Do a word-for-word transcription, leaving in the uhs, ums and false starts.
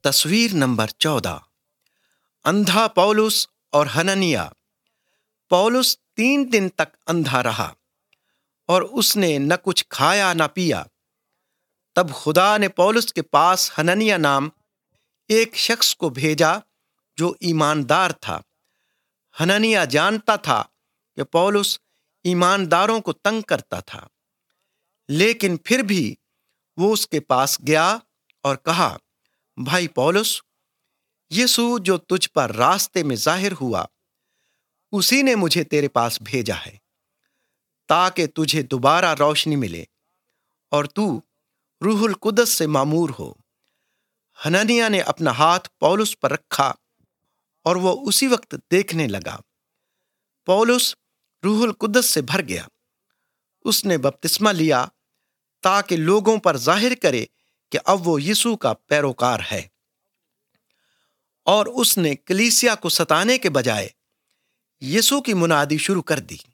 تصویر نمبر چودہ، اندھا پولس اور حنانیہ۔ پولس تین دن تک اندھا رہا اور اس نے نہ کچھ کھایا نہ پیا۔ تب خدا نے پولس کے پاس حنانیہ نام ایک شخص کو بھیجا جو ایماندار تھا۔ حنانیہ جانتا تھا کہ پولس ایمانداروں کو تنگ کرتا تھا، لیکن پھر بھی وہ اس کے پاس گیا اور کہا، بھائی پولس، یسوع جو تجھ پر راستے میں ظاہر ہوا، اسی نے مجھے تیرے پاس بھیجا ہے تاکہ تجھے دوبارہ روشنی ملے اور تو روح القدس سے معمور ہو۔ حنانیہ نے اپنا ہاتھ پولس پر رکھا اور وہ اسی وقت دیکھنے لگا۔ پولس روح القدس سے بھر گیا۔ اس نے بپتسمہ لیا تاکہ لوگوں پر ظاہر کرے کہ اب وہ یسوع کا پیروکار ہے، اور اس نے کلیسیا کو ستانے کے بجائے یسوع کی منادی شروع کر دی۔